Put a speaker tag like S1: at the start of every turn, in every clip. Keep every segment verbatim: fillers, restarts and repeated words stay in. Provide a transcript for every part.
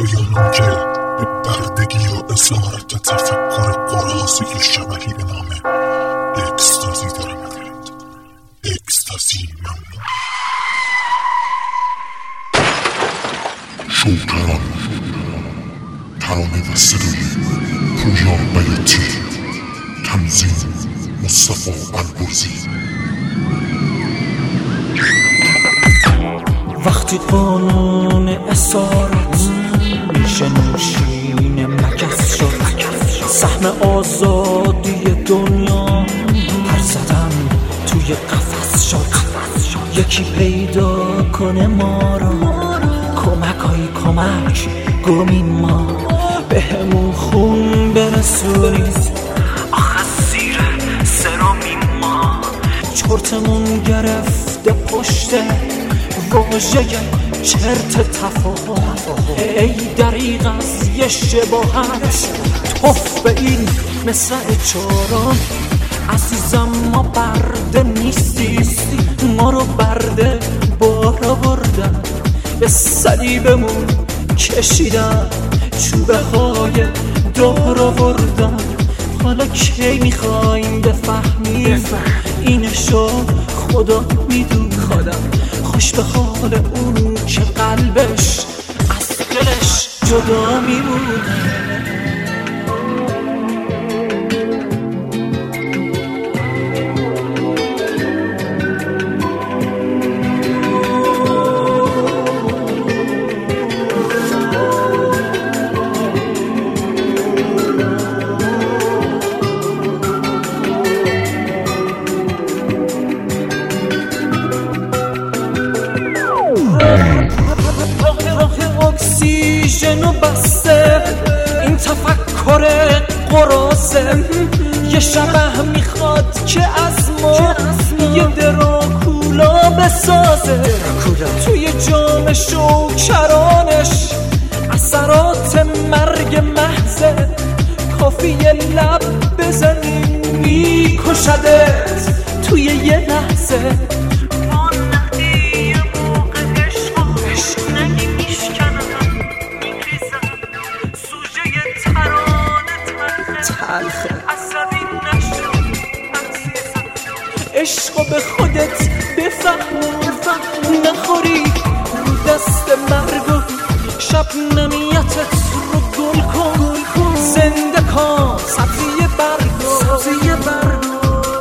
S1: پایانم که به بردگی و اسارت تفکر قراضی شبهی به نام اکستازی درآمدند. اکستازی ممنون. شوکران ترانه و صدای پویا بیاتی، تنظیم مصطفی البرزی.
S2: وقتی قانون اسارت میشه نوشین مگس شد، سهم آزادی دنیا پر زدن توی قفس شد. یکی پیدا کنه ما را، کمک های کمک گمیم ما، به همون خون برسونید. آخه زیر سرامیم ما، چرتمون گرفته پشته واژه چرت تفاهم. ای دریغ از یه شباهت توف به این مصرع چاران. عزیزم ما برده نیستی، ما رو برده بارا بردن، به صلیبمون کشیدن، چوبه های دار آوردن. حالا کی میخوایم بفهمیم اینشو خدا میدونه. خوش به حال اون که قلبش از دلش جدا میمونه. اکسیژنو بسته این تفکر قراضه، یه شبه میخواد که از ما یه دراکولا بسازه. توی جام شوکرانش اثرات مرگ محضه، کافیه لب بزنی میکشدت توی یه لحظه. عشقو به خودت بفهم، نخوری رو دست مرگ و شب نمیتت رو گل کن. زنده کن سبزی برگو،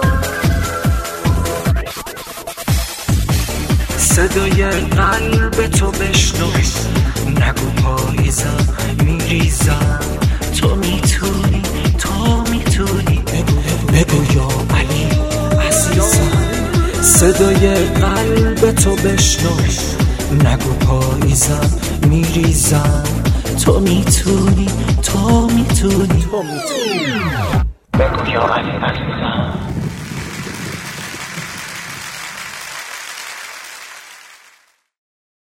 S2: صدای قلب تو بشنو، نگو پاییزم میریزم. تو میتونی، تو میتونی، بگو یا علی عزیزم. صدای قلب تو بشنو، نگو پاییزم میریزم. تو میتونی، تو میتونی، تو میتونی.